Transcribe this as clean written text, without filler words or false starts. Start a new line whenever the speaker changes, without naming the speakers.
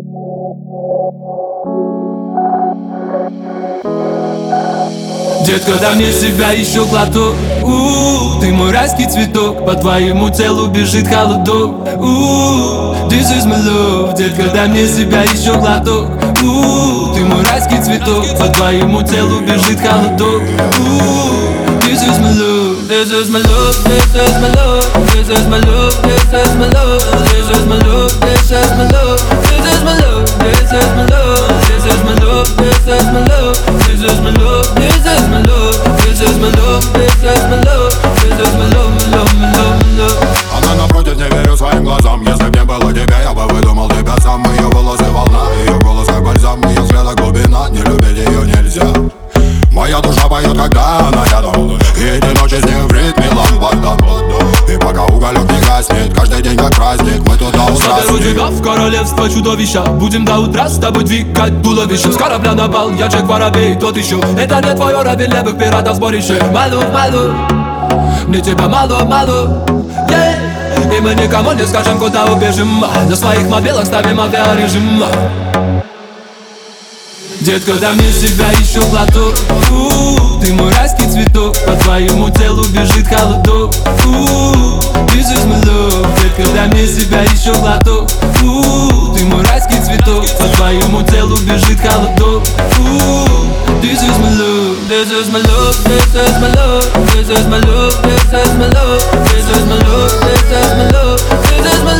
Детка, дай мне себя еще глоток. Ты мой райский цветок, по твоему телу бежит холодок. This is my love. Детка, дай мне себя еще глоток. Ты мой райский цветок, по твоему телу бежит холодок. This is my love. This is my love. This is my love. This is my love. This is my love. This is my love. This is my love. This is my love. This is my love. This is my love. This is my love. This is my love. This is my love. This is my love. This is my love. This is my love. My love, my love.
Она напротив, не верю своим глазам. Если б не было тебя, я бы выдумал тебя сам. Ее волосы волна, ее голос как бальзам. Ее взгляда глубина, не любить ее нельзя. Моя душа поет, когда она рядом. И эти ночи с ней в ритме ламбарда. И пока уголек не гаснет, каждый день как праздник, мы туда утра.
Заберу тебя в королевство чудовища. Будем до утра с тобой двигать туловищем. С корабля на бал, я Джек Воробей, тот еще. Это не твой уровень левых пиратов сборище. Малу, малу, мне тебя мало, мало, yeah. И мы никому не скажем, куда убежим. На своих мобилах ставим авиарежим. Детка, дай мне себя еще глоток. Ты мой райский цветок, по твоему телу бежит холодок. This is my love. Детка, дай мне себя еще глоток. Ты мой райский цветок, по твоему телу бежит холодок. This is my love. This is my love. This is my love. This is my love. This is my love. This is my love. This is my love. This is my love.